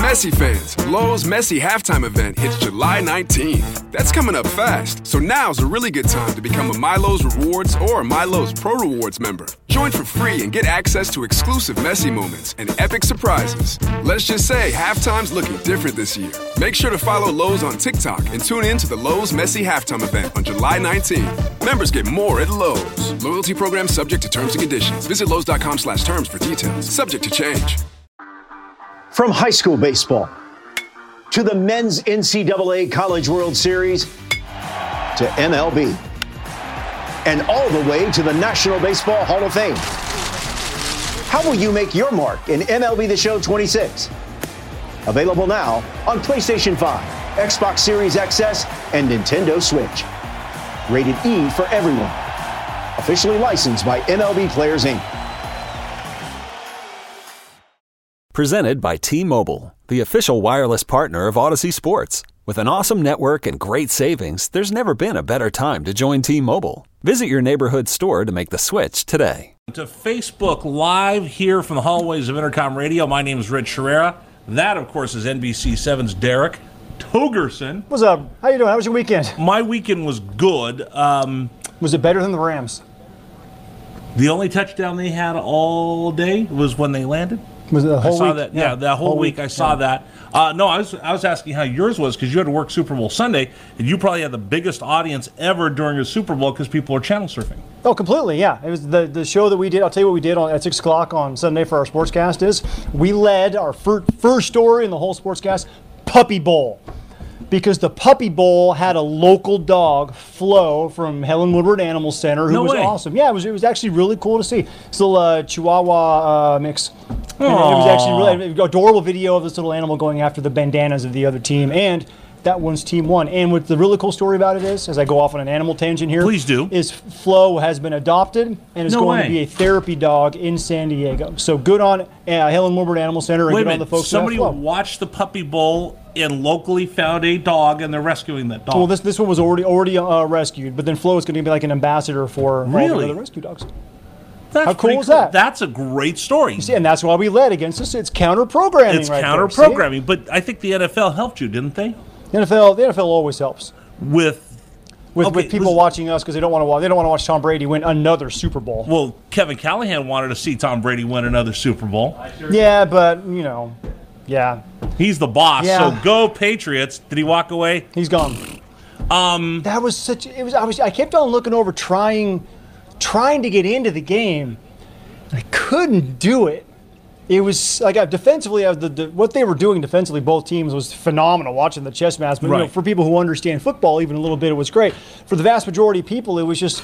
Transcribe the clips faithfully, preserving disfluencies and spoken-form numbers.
Messi fans, Lowe's Messi halftime event hits July nineteenth. That's coming up fast, so now's a really good time to become a MyLowe's Rewards or MyLowe's Pro Rewards member. Join for free and get access to exclusive Messi moments and epic surprises. Let's just say halftime's looking different this year. Make sure to follow Lowe's on TikTok and tune in to the Lowe's Messi halftime event on July nineteenth. Members get more at Lowe's. Loyalty program subject to terms and conditions. Visit Lowe's.com slash terms for details. Subject to change. From high school baseball to the men's N C double A College World Series to M L B and all the way to the National Baseball Hall of Fame. How will you make your mark in M L B The Show twenty-six? Available now on PlayStation five, Xbox Series X S, and Nintendo Switch. Rated E for everyone. Officially licensed by M L B Players, Incorporated. Presented by T-Mobile, the official wireless partner of Odyssey Sports. With an awesome network and great savings, there's never been a better time to join T-Mobile. Visit your neighborhood store to make the switch today. To Facebook Live here from the hallways of Intercom Radio. My name is Rich Herrera. That, of course, is N B C seven's Derek Togerson. What's up? How you doing? How was your weekend? My weekend was good. Um, was it better than the Rams? The only touchdown they had all day was when they landed. Was it the whole I saw week? that. Yeah, yeah that whole, whole week, week I saw yeah. that. Uh, no, I was I was asking how yours was because you had to work Super Bowl Sunday, and you probably had the biggest audience ever during a Super Bowl because people are channel surfing. Oh, completely, yeah. It was the, the show that we did. I'll tell you what we did on, at six o'clock on Sunday for our sportscast is we led our fir- first story in the whole sportscast, Puppy Bowl. Because the Puppy Bowl had a local dog, Flo, from Helen Woodward Animal Center, who no was way. awesome. Yeah, it was it was actually really cool to see. This little uh, Chihuahua uh, mix. And it was actually really adorable video of this little animal going after the bandanas of the other team, and that one's team one. And what the really cool story about it is, as I go off on an animal tangent here, please do, is Flo has been adopted and is no going way. to be a therapy dog in San Diego. So good on uh, Helen Woodward Animal Center and Wait good a on minute. the folks. Somebody at Flo. watched the Puppy Bowl and locally found a dog, and they're rescuing that dog. Well, this this one was already already uh, rescued, but then Flo is going to be like an ambassador for really? all the other rescue dogs. That's How cool cool is that? That's a great story. You see, and that's why we led against this. It's counter-programming. It's right counter-programming, but I think the N F L helped you, didn't they? The N F L, the N F L always helps with with, okay, with people was, watching us because they don't want to watch. They don't want to watch Tom Brady win another Super Bowl. Well, Kevin Callahan wanted to see Tom Brady win another Super Bowl. Yeah, but you know, yeah, he's the boss. Yeah. So go Patriots! Did he walk away? He's gone. Um, that was such. It was. I was. I kept on looking over, trying, trying to get into the game. I couldn't do it. It was like uh, defensively, uh, the, the, what they were doing defensively, both teams was phenomenal. Watching the chess match, but right. you know, for people who understand football, even a little bit, it was great. For the vast majority of people, it was just.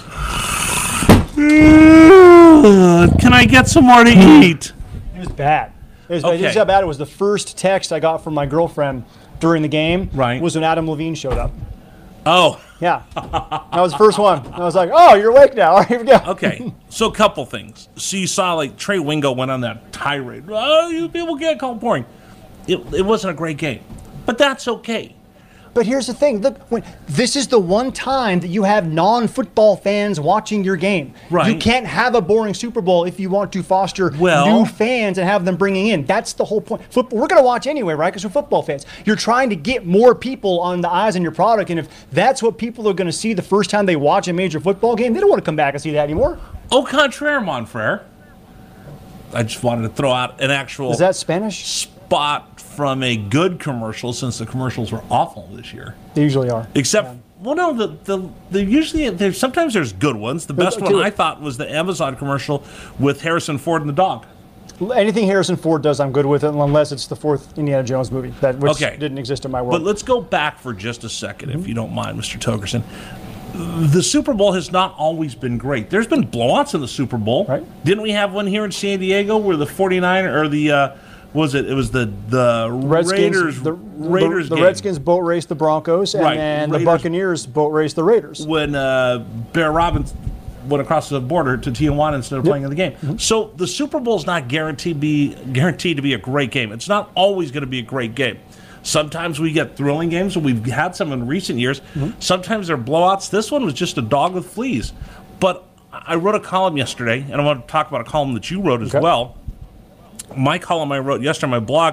Can I get some more to eat? It was bad. It was, okay. it was how bad it was. The first text I got from my girlfriend during the game right. was when Adam Levine showed up. Oh. Yeah. That was the first one. I was like, oh, you're awake now. All right, here we go. Okay. So a couple things. So you saw like Trey Wingo went on that tirade. Oh, you people get called boring. It, it wasn't a great game. But that's okay. But here's the thing. Look, when, this is the one time that you have non-football fans watching your game. Right. You can't have a boring Super Bowl if you want to foster well, new fans and have them bringing in. That's the whole point. Football, we're going to watch anyway, right? Because we're football fans. You're trying to get more people on the eyes on your product, and if that's what people are going to see the first time they watch a major football game, they don't want to come back and see that anymore. Au contraire, mon frere. I just wanted to throw out an actual... Is that Spanish? Spot from a good commercial, since the commercials were awful this year. They usually are. Except, yeah. well, no, the the, the usually there's sometimes there's good ones. The best one I thought was the Amazon commercial with Harrison Ford and the dog. Anything Harrison Ford does, I'm good with it, unless it's the fourth Indiana Jones movie, that which okay. didn't exist in my world. But let's go back for just a second, mm-hmm. if you don't mind, Mister Togerson. The Super Bowl has not always been great. There's been blowouts in the Super Bowl. Right. Didn't we have one here in San Diego where the forty-niners or the uh, was it? It was the the Redskins, Raiders. the Raiders. The, the game. Redskins boat raced the Broncos, and right. then Raiders. the Buccaneers boat raced the Raiders. When uh, Bear Robbins went across the border to Tijuana instead of yep. playing in the game. Mm-hmm. So the Super Bowl is not guaranteed be guaranteed to be a great game. It's not always going to be a great game. Sometimes we get thrilling games, and we've had some in recent years. Mm-hmm. Sometimes they're blowouts. This one was just a dog with fleas. But I wrote a column yesterday, and I want to talk about a column that you wrote as okay. well. My column I wrote yesterday on my blog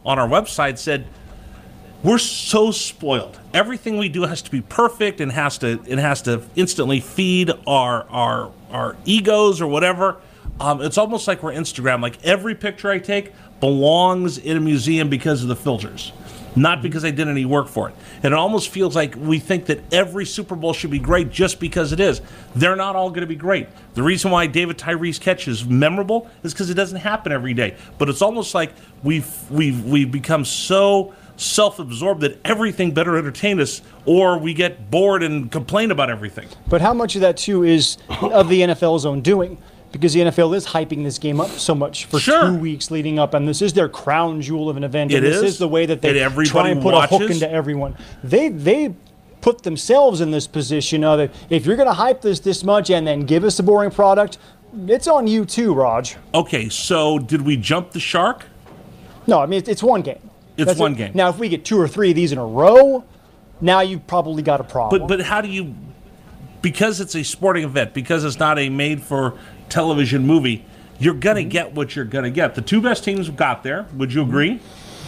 on our website said, we're so spoiled. Everything we do has to be perfect and has to it has to instantly feed our our our egos or whatever. Um, it's almost like we're Instagram. Like every picture I take belongs in a museum because of the filters, not because I did any work for it. And it almost feels like we think that every Super Bowl should be great just because it is. They're not all going to be great. The reason why David Tyree's catch is memorable is because it doesn't happen every day. But it's almost like we've we've we've become so self-absorbed that everything better entertain us, or we get bored and complain about everything. But how much of that, too, is of the N F L's own doing? Because the N F L is hyping this game up so much for sure. two weeks leading up, and this is their crown jewel of an event. It and this is. is the way that they And try and put watches. a hook into everyone. They they put themselves in this position of it. If you're going to hype this this much and then give us a boring product, it's on you too, Raj. Okay, so did we jump the shark? No, I mean, it's, it's one game. It's That's one it. game. Now, if we get two or three of these in a row, now you've probably got a problem. But but how do you, because it's a sporting event, because it's not a made-for-television movie, you're going to mm-hmm. get what you're going to get. The two best teams got there. Would you agree?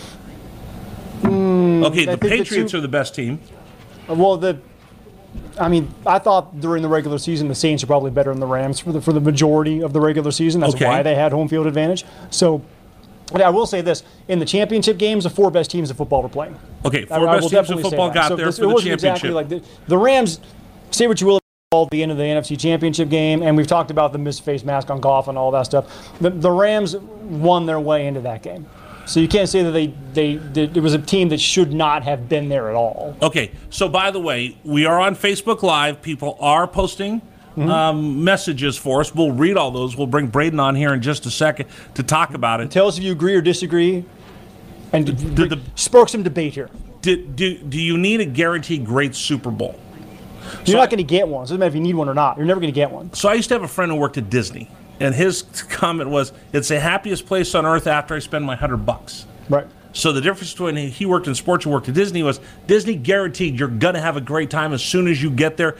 Mm, okay, I the Patriots the two, are the best team. Well, the, I mean, I thought during the regular season the Saints are probably better than the Rams for the for the majority of the regular season. That's okay. why they had home field advantage. So, I will say this: in the championship games, the four best teams of football were playing. Okay, four I, best I teams of football got so there this, for it the wasn't championship. Exactly like the, the Rams. Say what you will about the end of the N F C Championship game, and we've talked about the missed face mask on Goff and all that stuff. The, the Rams won their way into that game. So you can't say that they, they, they it was a team that should not have been there at all. Okay, so by the way, we are on Facebook Live. People are posting mm-hmm. um, messages for us. We'll read all those. We'll bring Braden on here in just a second to talk about it. Tell us if you agree or disagree, and did, did the, spark some debate here. Did, do, do you need a guaranteed great Super Bowl? You're so not going to get one. So it doesn't matter if you need one or not. You're never going to get one. So I used to have a friend who worked at Disney, and his comment was, "It's the happiest place on earth after I spend my hundred bucks." Right. So the difference between he worked in sports and worked at Disney was Disney guaranteed you're going to have a great time as soon as you get there.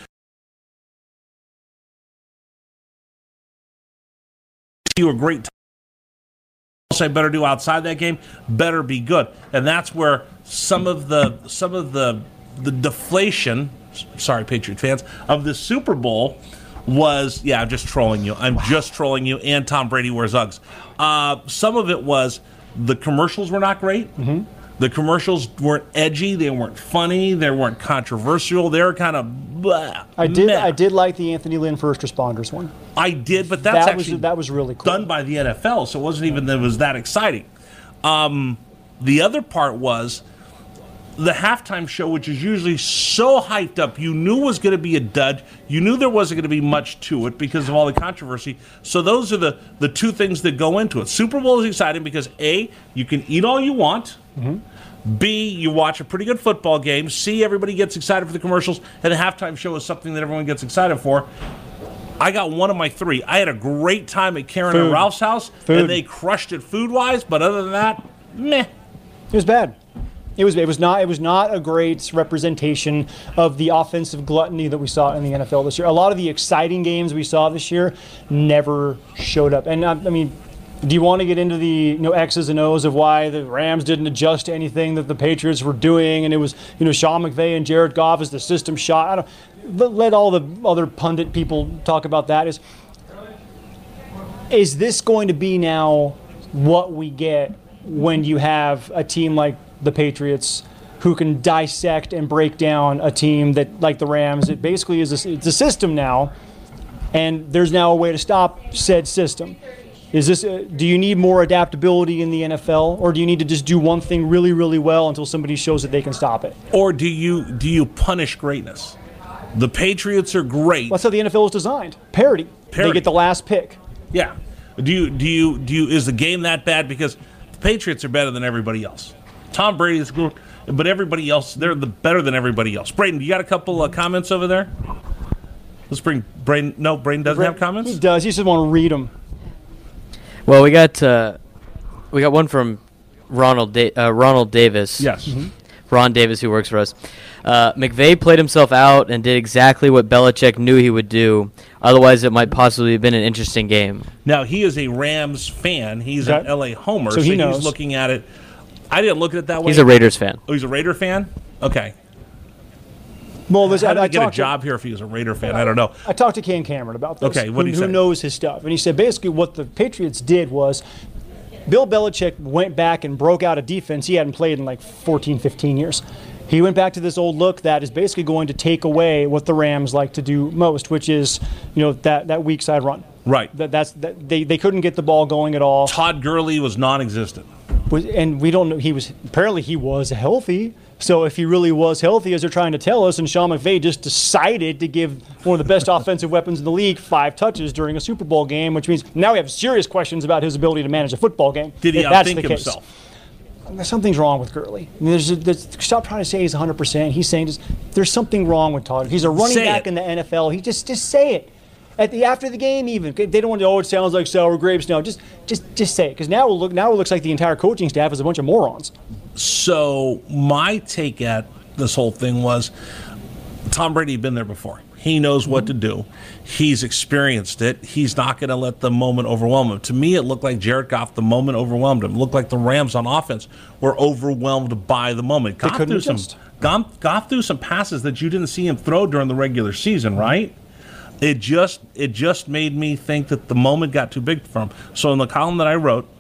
You a great time. I better do outside that game better be good, and that's where some of the some of the the deflation. Sorry, Patriot fans, of the Super Bowl was, yeah, I'm just trolling you. I'm wow. just trolling you, and Tom Brady wears Uggs. Uh, some of it was the commercials were not great. Mm-hmm. The commercials weren't edgy. They weren't funny. They weren't controversial. They were kind of blah, I did. meh. I did like the Anthony Lynn First Responders one. I did, but that's that actually was, that was really cool. done by the N F L, so it wasn't even that it was that exciting. Um, the other part was the halftime show, which is usually so hyped up, you knew was going to be a dud. You knew there wasn't going to be much to it because of all the controversy. So those are the, the two things that go into it. Super Bowl is exciting because, A, you can eat all you want. Mm-hmm. B, you watch a pretty good football game. C, everybody gets excited for the commercials. And the halftime show is something that everyone gets excited for. I got one of my three. I had a great time at Karen Food. and Ralph's house, Food. and they crushed it food-wise. But other than that, meh. It was bad. It was it was not it was not a great representation of the offensive gluttony that we saw in the N F L this year. A lot of the exciting games we saw this year never showed up. And I, I mean, do you want to get into the you know X's and O's of why the Rams didn't adjust to anything that the Patriots were doing, and it was you know Sean McVay and Jared Goff as the system shot? I don't let, let all the other pundit people talk about that. Is is this going to be now what we get when you have a team like the Patriots who can dissect and break down a team that, like the Rams, it basically is a, it's a system now, and there's now a way to stop said system. Is this? A, do you need more adaptability in the N F L, or do you need to just do one thing really, really well until somebody shows that they can stop it? Or do you do you punish greatness? The Patriots are great. That's how the N F L is designed. Parity. Parity. They get the last pick. Yeah. Do you do you do you? Is the game that bad? Because the Patriots are better than everybody else. Tom Brady is good, but everybody else, they're the better than everybody else. Braden, you got a couple of comments over there? Let's bring Braden. No, Braden doesn't Braden, have comments? He does. He just want to read them. Well, we got uh, we got one from Ronald da- uh, Ronald Davis. Yes. Mm-hmm. Ron Davis, who works for us. Uh, McVay played himself out and did exactly what Belichick knew he would do. Otherwise, it might possibly have been an interesting game. Now, he is a Rams fan. He's Okay. an L A homer, So so, he he's knows. looking at it I didn't look at it that way. He's a Raiders fan. Oh, he's a Raider fan? Okay. Well, this, How did I, I he get a talked to- job here if he was a Raider fan? I don't know. I talked to Ken Cameron about this. Okay, what did who, he say? Who knows his stuff? And he said basically what the Patriots did was Bill Belichick went back and broke out a defense he hadn't played in like fourteen, fifteen years. He went back to this old look that is basically going to take away what the Rams like to do most, which is, you know, that, that weak side run. Right. That, that's that, they, they couldn't get the ball going at all. Todd Gurley was non-existent. Was, and we don't know, he was, apparently he was healthy. So if he really was healthy, as they're trying to tell us, and Sean McVay just decided to give one of the best offensive weapons in the league five touches during a Super Bowl game, which means now we have serious questions about his ability to manage a football game. Did he if that's outthink the case. himself? Something's wrong with Gurley. I mean, there's, there's, stop trying to say he's one hundred percent. He's saying just, there's something wrong with Todd. He's a running Say back it. in the N F L. He just just say it. At the after the game, even they don't want to. Oh, it sounds like sour grapes. No, just just just say it, because now we'll look. Now it looks like the entire coaching staff is a bunch of morons. So my take at this whole thing was Tom Brady had been there before. He knows what to do. He's experienced it. He's not going to let the moment overwhelm him. To me, it looked like Jared Goff, the moment overwhelmed him. It looked like the Rams on offense were overwhelmed by the moment. Goff couldn't threw some, adjust. Goff, Goff threw some passes that you didn't see him throw during the regular season, right? It just it just made me think that the moment got too big for him. So in the column that I wrote,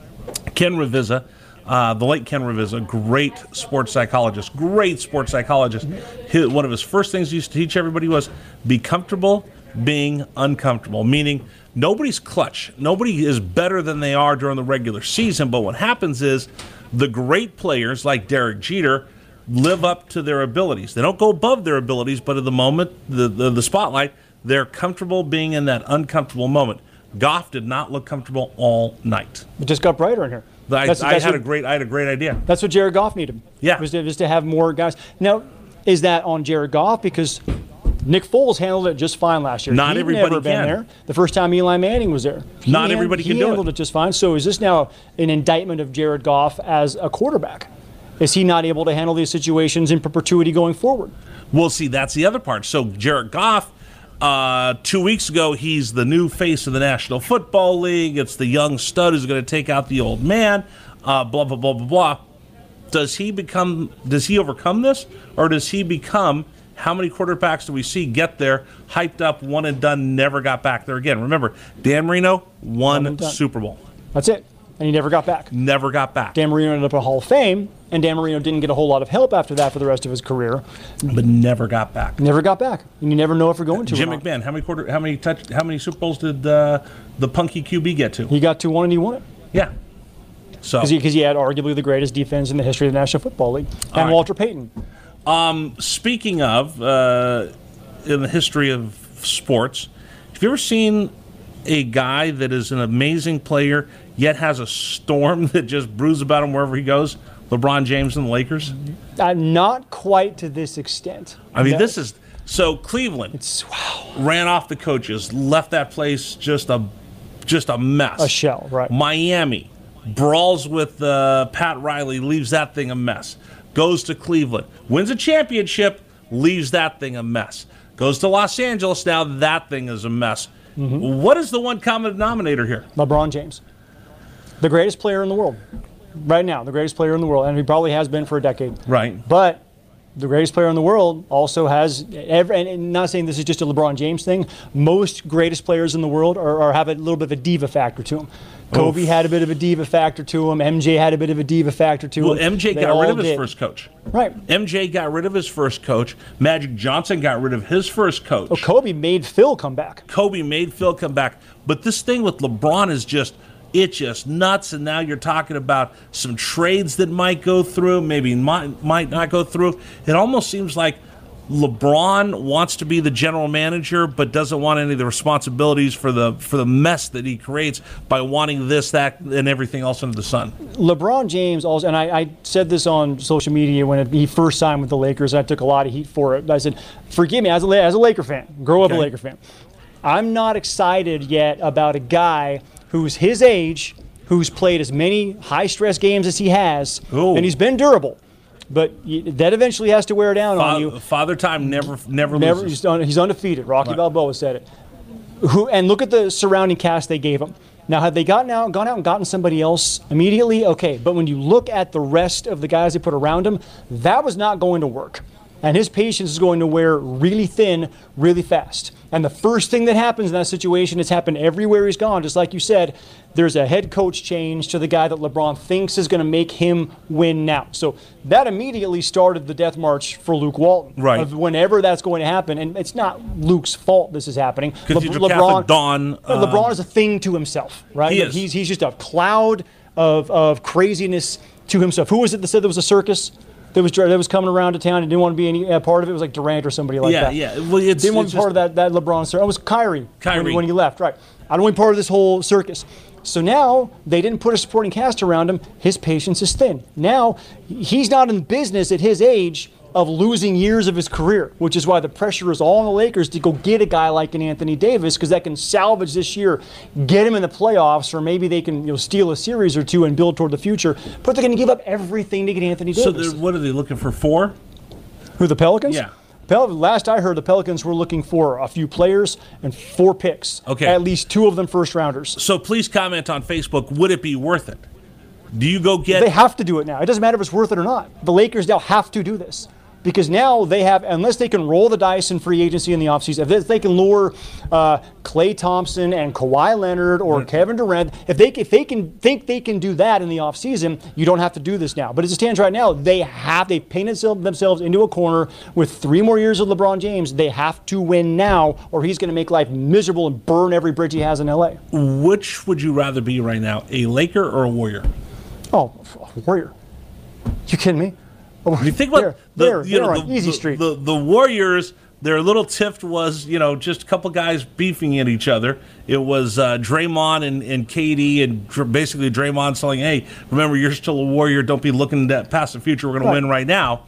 Ken Ravizza, Uh, the late Ken Ravizza, great sports psychologist, great sports psychologist. His, one of his first things he used to teach everybody was be comfortable being uncomfortable, meaning nobody's clutch. Nobody is better than they are during the regular season, but what happens is the great players like Derek Jeter live up to their abilities. They don't go above their abilities, but at the moment, the, the, the spotlight, they're comfortable being in that uncomfortable moment. Goff did not look comfortable all night. It just got brighter in here. I, That's- I that's had what- a great, I had a great idea. That's what Jared Goff needed. Yeah. Was to, was to have more guys. Now, is that on Jared Goff? Because Nick Foles handled it just fine last year. Not He'd everybody never been can. there. The first time Eli Manning was there. He Not hand- everybody he can do it. handled it just fine. So is this now an indictment of Jared Goff as a quarterback? Is he not able to handle these situations in perpetuity going forward? Well, see, that's the other part. So Jared Goff, uh, two weeks ago, he's the new face of the National Football League. It's the young stud who's going to take out the old man. Uh, blah blah blah blah blah. Does he become? Does he overcome this, or does he become? How many quarterbacks do we see get there, hyped up, one and done, never got back there again? Remember, Dan Marino One won and done. Super Bowl, That's it. And he never got back. never got back, Dan Marino ended up in Hall of Fame, and Dan Marino didn't get a whole lot of help after that for the rest of his career. but never got back. Never got back. And you never know if you're going to. Jim or not. McMahon, how many quarter? How many touch? How many Super Bowls did uh, the punky Q B get to? He got to one and he won it. Yeah. So Because he, 'cause he had arguably the greatest defense in the history of the National Football League. And right. Walter Payton. speaking of, uh, in the history of sports, have you ever seen a guy that is an amazing player yet has a storm that just brews about him wherever he goes? LeBron James and the Lakers? Uh, not quite to this extent. I mean, No. this is so Cleveland It's, wow. ran off the coaches, left that place just a just a mess. A shell, right. Miami brawls with uh, Pat Riley, leaves that thing a mess. Goes to Cleveland, wins a championship, leaves that thing a mess. Goes to Los Angeles, now that thing is a mess. Mm-hmm. What is the one common denominator here? LeBron James. The greatest player in the world. Right now, the greatest player in the world. And he probably has been for a decade. Right. But the greatest player in the world also has, every, and not saying this is just a LeBron James thing, most greatest players in the world are, are have a little bit of a diva factor to them. Kobe Oof. had a bit of a diva factor to him. M J had a bit of a diva factor to Well, him. M J They got rid all of his did. first coach. Right. M J got rid of his first coach. Magic Johnson got rid of his first coach. Oh, Kobe made Phil come back. Kobe made Phil come back. But this thing with LeBron is just, it's just nuts. And now you're talking about some trades that might go through, maybe might, might not go through. It almost seems like LeBron wants to be the general manager, but doesn't want any of the responsibilities for the for the mess that he creates by wanting this, that, and everything else under the sun. LeBron James also, and I, I said this on social media when it, he first signed with the Lakers. I took a lot of heat for it. I said, forgive me, as a, as a Laker fan, grow up Okay. a Laker fan. I'm not excited yet about a guy who's his age, who's played as many high-stress games as he has, Ooh. and he's been durable. But y- that eventually has to wear down on you. Father, Father Time never never, Never, loses. he's, un, he's undefeated. Rocky Right. Balboa said it. Who and look at the surrounding cast they gave him. Now, had they gotten out, gone out and gotten somebody else immediately, okay. But when you look at the rest of the guys they put around him, that was not going to work. And his patience is going to wear really thin, really fast. And the first thing that happens in that situation, it's happened everywhere he's gone, just like you said, there's a head coach change to the guy that LeBron thinks is going to make him win now. So that immediately started the death march for Luke Walton. Right. Of whenever that's going to happen. And it's not Luke's fault this is happening. Le- LeBron, Dawn, uh, LeBron is a thing to himself, right? He is. He's, he's just a cloud of, of craziness to himself. Who was it that said there was a circus? That was that was coming around to town and didn't want to be any uh, part of it. It was like Durant or somebody like yeah, that. Yeah, yeah. Well, it's, didn't want it's to be part of that, that LeBron circus. It was Kyrie, Kyrie. When, when he left, right. I don't want to be part of this whole circus. So now they didn't put a supporting cast around him. His patience is thin. Now he's not in business at his age of losing years of his career, which is why the pressure is all on the Lakers to go get a guy like an Anthony Davis, because that can salvage this year, get him in the playoffs, or maybe they can you know, steal a series or two and build toward the future. But they're going to give up everything to get Anthony Davis. So what are they looking for? Four? Who, the Pelicans? Yeah. Pel- last I heard, the Pelicans were looking for a few players and four picks. Okay. At least two of them first rounders. So please comment on Facebook. Would it be worth it? Do you go get... They have to do it now. It doesn't matter if it's worth it or not. The Lakers now have to do this. Because now they have, unless they can roll the dice in free agency in the offseason, if they, if they can lure uh, Klay Thompson and Kawhi Leonard or right. Kevin Durant, if they if they can think they can do that in the offseason, you don't have to do this now. But as it stands right now, they have they painted themselves into a corner with three more years of LeBron James. They have to win now, or he's going to make life miserable and burn every bridge he has in L A. Which would you rather be right now, a Laker or a Warrior? Oh, a Warrior. You kidding me? You think about they're, the, they're, you they're know, on the, easy the, street. The, the Warriors, their little tiff was, you know, just a couple guys beefing at each other. It was uh, Draymond and, and K D, and dr- basically Draymond saying, hey, remember, you're still a Warrior. Don't be looking at past the future. We're going right. to win right now.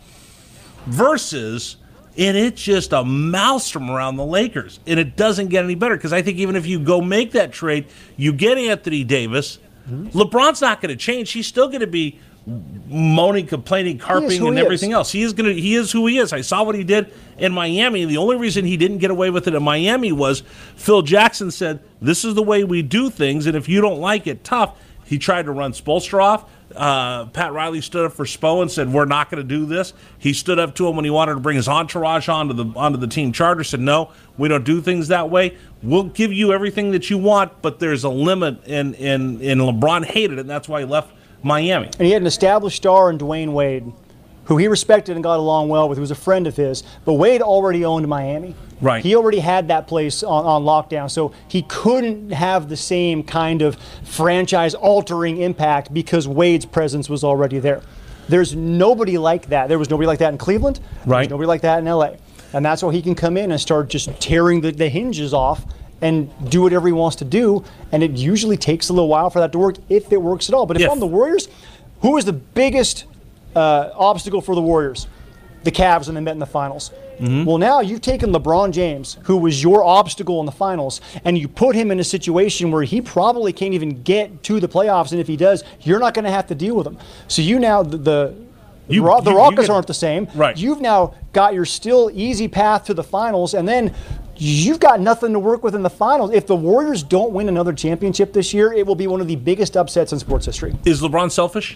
Versus, and it's just a maelstrom around the Lakers. And it doesn't get any better, because I think even if you go make that trade, you get Anthony Davis, mm-hmm. LeBron's not going to change. He's still going to be moaning, complaining, carping, and everything is. else. He is going to. He is who he is. I saw what he did in Miami. The only reason he didn't get away with it in Miami was Phil Jackson said, "This is the way we do things, and if you don't like it, tough." He tried to run Spoelstra off. Uh, Pat Riley stood up for Spo and said, "We're not going to do this." He stood up to him when he wanted to bring his entourage onto the onto the team charter. Said, "No, we don't do things that way. We'll give you everything that you want, but there's a limit." And and and LeBron hated it, and that's why he left Miami. And he had an established star in Dwayne Wade, who he respected and got along well with, who was a friend of his. But Wade already owned Miami. Right. He already had that place on, on lockdown, so he couldn't have the same kind of franchise-altering impact because Wade's presence was already there. There's nobody like that. There was nobody like that in Cleveland. Right. There's nobody like that in L A. And that's why he can come in and start just tearing the, the hinges off and do whatever he wants to do, and it usually takes a little while for that to work, if it works at all. But if If. I'm the Warriors, who is the biggest uh, obstacle for the Warriors? The Cavs, when they met in the finals. Mm-hmm. Well, now you've taken LeBron James, who was your obstacle in the finals, and you put him in a situation where he probably can't even get to the playoffs, and if he does, you're not going to have to deal with him. So you now, the, the You- Ro- the you- Rockets you get- aren't the same. Right. You've now got your still easy path to the finals, and then you've got nothing to work with in the finals. If the Warriors don't win another championship this year, it will be one of the biggest upsets in sports history. Is LeBron selfish?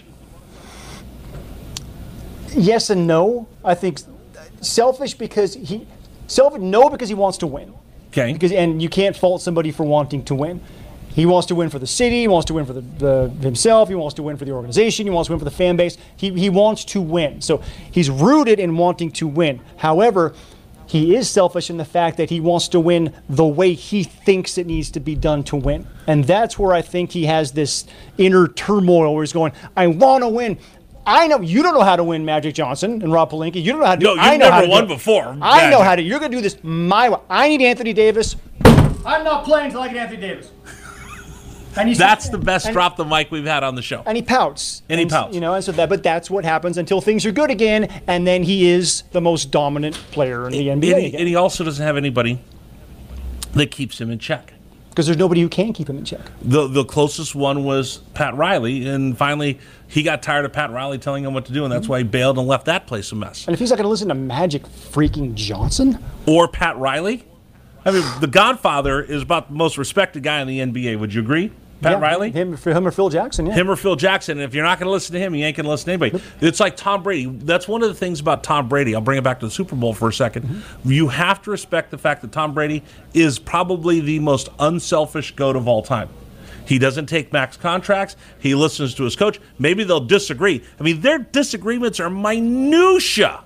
Yes and no. I think selfish because he selfish no because he wants to win. Okay. Because and you can't fault somebody for wanting to win. He wants to win for the city. He wants to win for the, the himself. He wants to win for the organization. He wants to win for the fan base. He he wants to win. So he's rooted in wanting to win. However, he is selfish in the fact that he wants to win the way he thinks it needs to be done to win. And that's where I think he has this inner turmoil where he's going, I want to win. I know you don't know how to win, Magic Johnson and Rob Pelinka. You don't know how to do No, it. you've I know never how to do won it. before, I know Magic. how to. You're going to do this my way. I need Anthony Davis. I'm not playing until I get Anthony Davis. And he's That's the best and, drop the mic we've had on the show. And he pouts. And he pouts. You know, and so that, but that's what happens until things are good again, and then he is the most dominant player in the N B A And he, again. and he also doesn't have anybody that keeps him in check. Because there's nobody who can keep him in check. The the closest one was Pat Riley, and finally he got tired of Pat Riley telling him what to do, and that's why he bailed and left that place a mess. And if he's not going to listen to Magic freaking Johnson, Or Pat Riley. I mean, the Godfather is about the most respected guy in the N B A. Would you agree? Pat yeah, Riley? Him, him or Phil Jackson, yeah. Him or Phil Jackson. And if you're not going to listen to him, you ain't going to listen to anybody. It's like Tom Brady. That's one of the things about Tom Brady. I'll bring it back to the Super Bowl for a second. Mm-hmm. You have to respect the fact that Tom Brady is probably the most unselfish GOAT of all time. He doesn't take max contracts. He listens to his coach. Maybe they'll disagree. I mean, their disagreements are minutia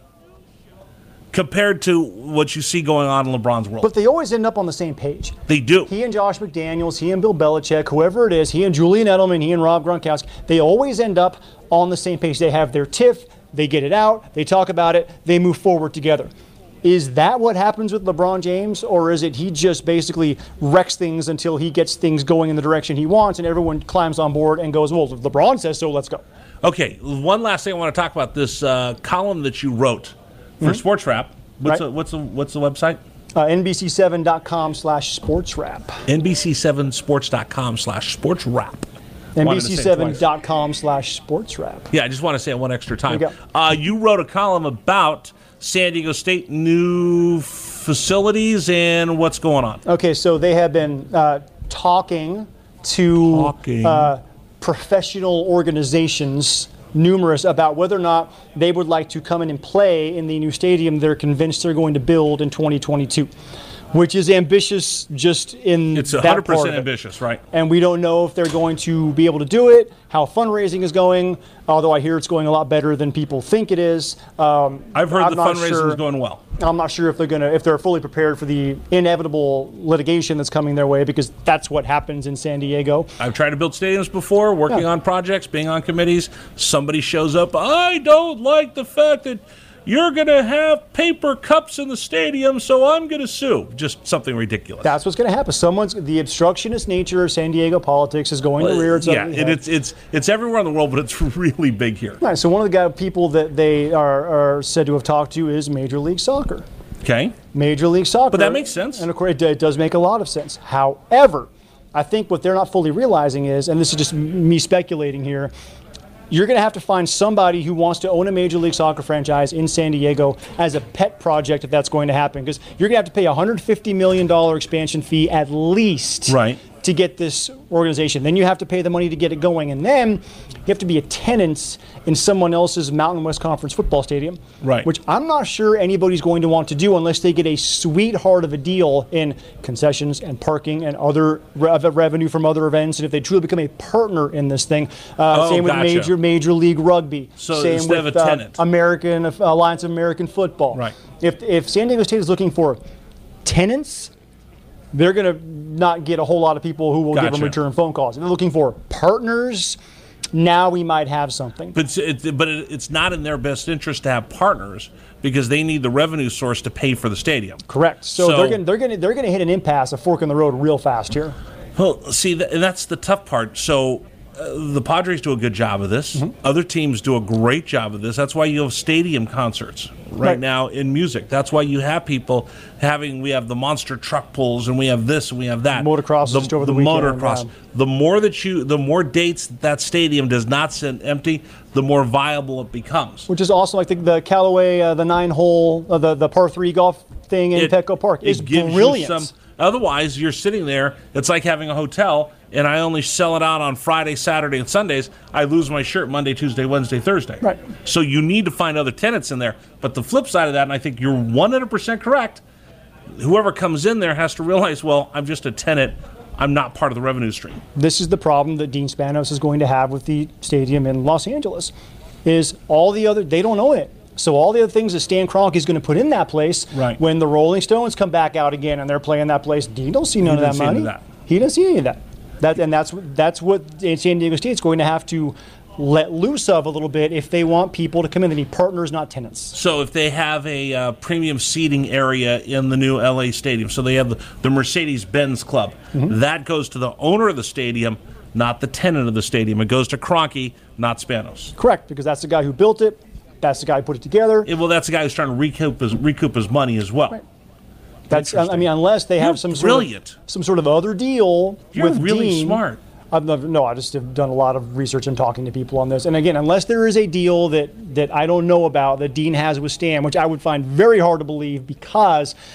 compared to what you see going on in LeBron's world. But they always end up on the same page. They do. He and Josh McDaniels, he and Bill Belichick, whoever it is, he and Julian Edelman, he and Rob Gronkowski, they always end up on the same page. They have their tiff, they get it out, they talk about it, they move forward together. Is that what happens with LeBron James, or is it he just basically wrecks things until he gets things going in the direction he wants and everyone climbs on board and goes, well, if LeBron says so, let's go. Okay, one last thing I want to talk about, this uh, column that you wrote for mm-hmm. Sports Wrap. What's, right. the, what's, the, what's the website? Uh, N B C seven dot com slash sports wrap. N B C seven sports dot com slash sports wrap. N B C seven dot com slash sports wrap. Yeah, I just want to say it one extra time. You, uh, you wrote a column about San Diego State new facilities and what's going on. Okay, so they have been uh, talking to talking. Uh, professional organizations, numerous, about whether or not they would like to come in and play in the new stadium they're convinced they're going to build in twenty twenty-two. Which is ambitious just in it's that one hundred percent part of it. ambitious, right? And we don't know if they're going to be able to do it, how fundraising is going, although I hear it's going a lot better than people think it is. Um, I've heard I'm the fundraising sure, is going well. I'm not sure if they're going to, if they're fully prepared for the inevitable litigation that's coming their way, because that's what happens in San Diego. I've tried to build stadiums before, working yeah. on projects, being on committees. Somebody shows up, I don't like the fact that you're going to have paper cups in the stadium, so I'm going to sue. Just something ridiculous. That's what's going to happen. Someone's the obstructionist nature of San Diego politics is going well, to rear its yeah, ugly head. Yeah, it's it's it's everywhere in the world, but it's really big here. Right. So one of the guy, people that they are, are said to have talked to is Major League Soccer. Okay. Major League Soccer. But that makes sense. And of course, it, it does make a lot of sense. However, I think what they're not fully realizing is, and this is just me speculating here, you're going to have to find somebody who wants to own a Major League Soccer franchise in San Diego as a pet project if that's going to happen. Because you're going to have to pay a one hundred fifty million dollars expansion fee at least right. to get this organization. Then you have to pay the money to get it going. And then you have to be a tenant in someone else's Mountain West Conference football stadium. Right. Which I'm not sure anybody's going to want to do unless they get a sweetheart of a deal in concessions and parking and other re- revenue from other events. And if they truly become a partner in this thing. Uh, oh, same with gotcha. Major Major League Rugby. So same instead with of a tenant. Uh, American uh, Alliance of American Football. Right. If, if San Diego State is looking for tenants, they're going to not get a whole lot of people who will gotcha. give them return phone calls. If they're looking for partners, now we might have something. But it's, it, but it's not in their best interest to have partners because they need the revenue source to pay for the stadium. Correct. So, so they're going they're going they're going to hit an impasse, a fork in the road, real fast here. Well, see, th- that's the tough part. So uh, the Padres do a good job of this. Mm-hmm. Other teams do a great job of this. That's why you have stadium concerts right, right now in music. That's why you have people having, we have the monster truck pulls and we have this and we have that. Motocross the, just over the, the weekend. Motocross. Yeah. The more that you, the more dates that stadium does not sit empty, the more viable it becomes. Which is also like the, the Callaway, uh, the nine hole, uh, the, the par three golf thing in it, Petco Park. It's brilliant. You some, otherwise, you're sitting there, it's like having a hotel, and I only sell it out on Friday, Saturday, and Sundays. I lose my shirt Monday, Tuesday, Wednesday, Thursday. Right. So you need to find other tenants in there. But the flip side of that, and I think you're one hundred percent correct, whoever comes in there has to realize, well, I'm just a tenant. I'm not part of the revenue stream. This is the problem that Dean Spanos is going to have with the stadium in Los Angeles, is all the other, they don't own it. So all the other things that Stan Kroenke is going to put in that place, right. when the Rolling Stones come back out again and they're playing that place, Dean don't see none he of that money. That. He doesn't see any of that. That and that's that's what San Diego State's going to have to let loose of a little bit if they want people to come in. They need partners, not tenants. So if they have a uh, premium seating area in the new L A stadium, so they have the, the Mercedes-Benz Club, mm-hmm. that goes to the owner of the stadium, not the tenant of the stadium. It goes to Kroenke, not Spanos. Correct, because that's the guy who built it. That's the guy who put it together. It, well, that's the guy who's trying to recoup his, recoup his money as well. Right. That's, I mean, unless they You're have some brilliant. sort of some sort of other deal You're with really Dean. smart. I've never, no, I just have done a lot of research and talking to people on this. And again, unless there is a deal that, that I don't know about that Dean has with Stan, which I would find very hard to believe because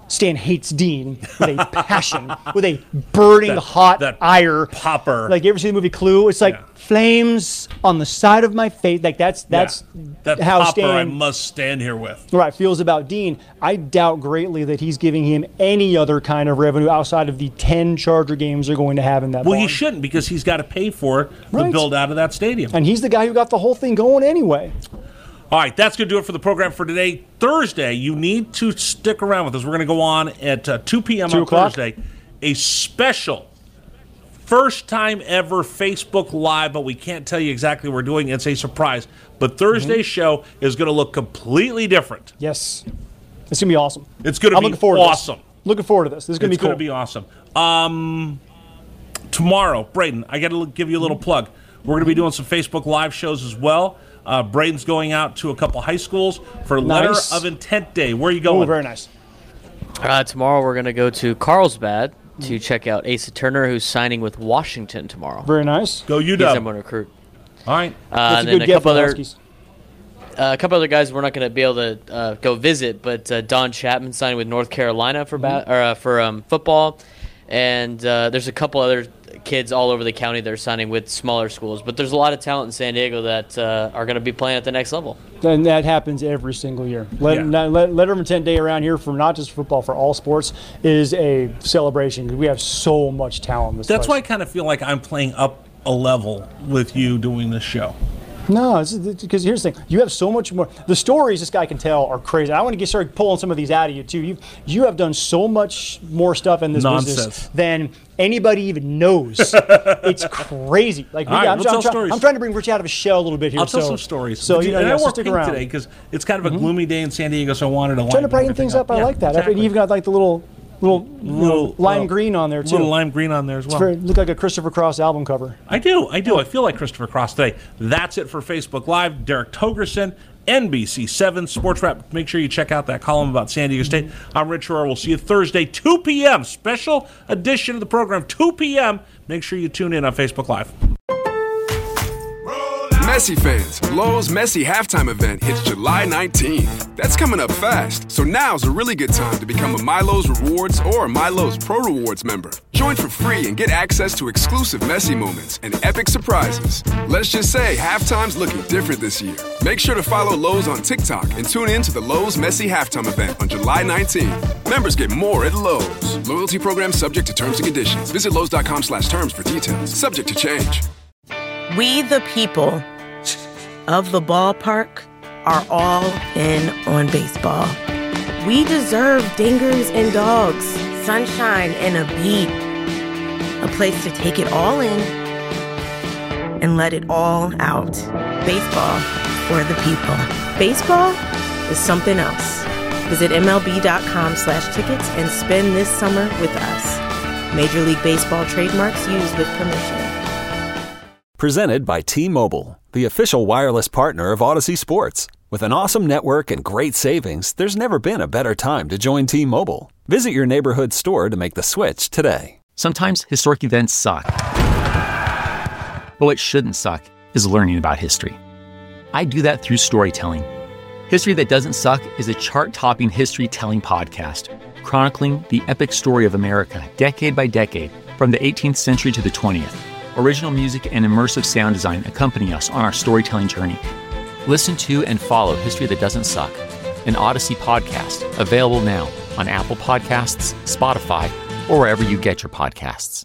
Stan hates Dean with a passion, with a burning That- hot that ire. popper. Like, you ever see the movie Clue? It's like Yeah. flames on the side of my face. Like, that's that's Yeah. that how popper I Stan must stand here with. right, feels about Dean. I doubt greatly that he's giving him any other kind of revenue outside of the ten Charger games they're going to have in that Well, barn. he shouldn't, because he's got to pay for the Right. build out of that stadium. And he's the guy who got the whole thing going anyway. All right, that's going to do it for the program for today. Thursday, you need to stick around with us. We're going to go on at uh, two p.m. Two on o'clock? Thursday. A special, first time ever Facebook Live, but we can't tell you exactly what we're doing. It's a surprise. But Thursday's Mm-hmm. show is going to look completely different. Yes. It's going to be awesome. It's going to I'm be looking forward awesome. To this. Looking forward to this. This is going to It's be cool. going to be awesome. Um, tomorrow, Braden, I got to give you a little plug. We're going to be doing some Facebook Live shows as well. Uh, Braden's going out to a couple high schools for Letter Nice. of Intent Day. Where are you going? Oh, very nice. Uh, tomorrow we're going to go to Carlsbad to check out Asa Turner, who's signing with Washington tomorrow. Very nice. Go He's U number W. one recruit. All right. Uh, That's and a then good a get couple for the other Huskies. uh, a couple other guys we're not going to be able to uh, go visit, but uh, Don Chapman signing with North Carolina for ba- or, uh, for um, football, and uh, there's a couple other kids all over the county that are signing with smaller schools. But there's a lot of talent in San Diego that uh, are going to be playing at the next level. And that happens every single year. Let, Yeah. not- let, Letter of Intent Day around here, for not just football, for all sports, is a celebration because we have so much talent in this That's why I place. kind of feel like I'm playing up a level with you doing this show. No, because here's the thing: you have so much more. The stories this guy can tell are crazy. I want to get started pulling some of these out of you too. You you have done so much more stuff in this Nonsense. business than anybody even knows. It's crazy. Like we, All right, I'm, we'll I'm, tell try- stories. I'm trying to bring Rich out of his shell a little bit here. I'll tell so, some stories. So But you know, and yeah, I so wore stick pink around. today because it's kind of a gloomy day in San Diego, so I wanted to Trying to lighten brighten everything things up. I Yeah, like that. Exactly. And you've got like the little little, you know, Little- lime little- green on there too. little lime green on there as well. Very, look like a Christopher Cross album cover. I do. I do. I feel like Christopher Cross today. That's it for Facebook Live. Derek Togerson, N B C seven Sports Wrap. Make sure you check out that column about San Diego State. I'm Rich Rohr. We'll see you Thursday, two p.m. Special edition of the program, two p.m. Make sure you tune in on Facebook Live. Messi fans, Lowe's Messi halftime event hits July nineteenth. That's coming up fast, so now's a really good time to become a MyLowe's Rewards or MyLowe's Pro Rewards member. Join for free and get access to exclusive Messi moments and epic surprises. Let's just say halftime's looking different this year. Make sure to follow Lowe's on TikTok and tune in to the Lowe's Messi halftime event on July nineteenth. Members get more at Lowe's. Loyalty program subject to terms and conditions. Visit Lowe's.com slash terms for details. Subject to change. We the people of the ballpark are all in on baseball. We deserve dingers and dogs, sunshine and a beat, a place to take it all in and let it all out. Baseball for the people. Baseball is something else. Visit MLB.com slash tickets and spend this summer with us. Major League Baseball trademarks used with permission. Presented by T-Mobile, the official wireless partner of Odyssey Sports. With an awesome network and great savings, there's never been a better time to join T-Mobile. Visit your neighborhood store to make the switch today. Sometimes historic events suck. But what shouldn't suck is learning about history. I do that through storytelling. History That Doesn't Suck is a chart-topping history-telling podcast, chronicling the epic story of America, decade by decade, from the eighteenth century to the twentieth. Original music and immersive sound design accompany us on our storytelling journey. Listen to and follow History That Doesn't Suck, an Odyssey podcast, available now on Apple Podcasts, Spotify, or wherever you get your podcasts.